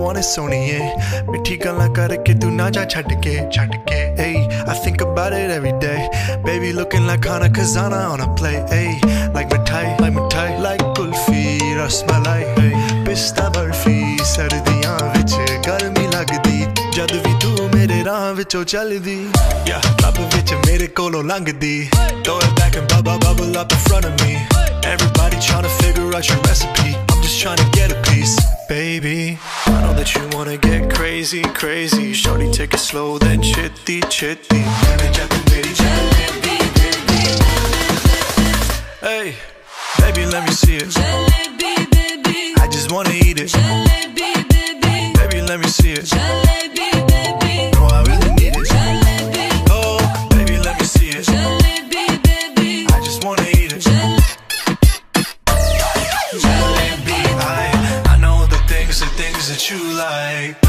want is सोनिए मिठी गल्लां करके तू ना जा छड़ के Ay, I think about it every day. Baby looking like Khana Khazana on a plate. Ay, like mithai, like kulfi, rasmalai. Pista barfi, sardiyan vich garmi lagdi. Jad vi tu mere raah vichon chaldi. Yeah, rab vich mere kolo langdi. Throw it back and bubble up in front of me. Everybody tryna figure out your recipe. I'm just tryna get a piece. Baby, I know that you wanna get crazy. Shorty, take it slow, then chitty. Hey, baby, let me see it. Jalebi, baby, I just wanna eat it. Jalebi, baby, Baby, let me see it. Jalebi, baby, No, I really need it. Jalebi, Oh, baby, let me see it. Jalebi, baby, I just wanna eat it. Jalebi. I know the things that you like.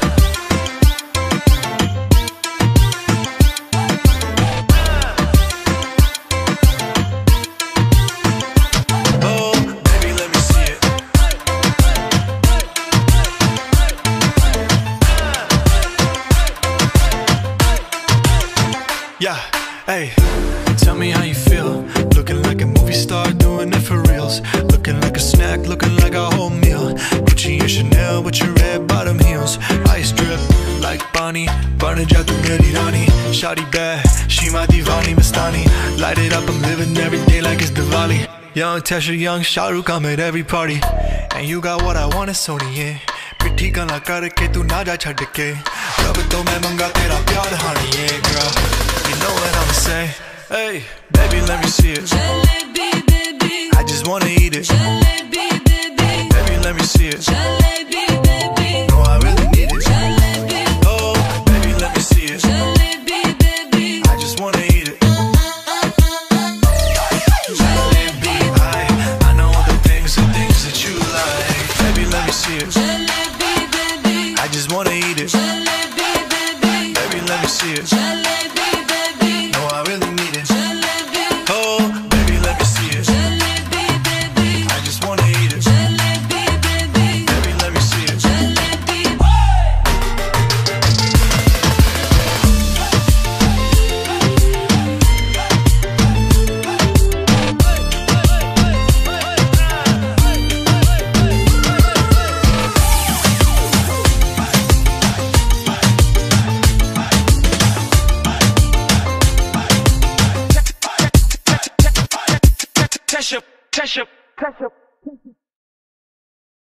Yeah, hey, tell me how you feel. Looking like a movie star, doing it for reals. Looking like a snack, looking like a whole meal. Gucci and Chanel with your red bottom heels. Ice drip like Bonnie, burn ja tu meri rani. Shawty bad, she my divani Mastani. Light it up, I'm living every day like it's Diwali. Young Tesha, young Shah Rukh, I'm at every party. And you got what I want, it's Sony. मिठी गल्लां करके तू ना जा छड़ के रब तो मैं मंगा तेरा प्यार honey, girl. You know what I'ma say. Hey, baby, let me see it. Jalebi, baby, I just wanna eat it. Jalebi, baby, Baby, let me see it. Jalebi, baby, No, I really need it. Jalebi, Oh, baby, let me see it. Jalebi, baby, I just wanna eat it. Jalebi, I know the things that you like. Baby, let me see it. Jalebi, baby, I just wanna eat it. Jalebi, baby, Baby, let me see it. Jalebi, baby, No, I really need it. Jalebi, Oh, baby, let me see it. Jalebi, baby, I just wanna eat it. Jalebi, baby, Baby, let me see it. Jalebi. Tesha.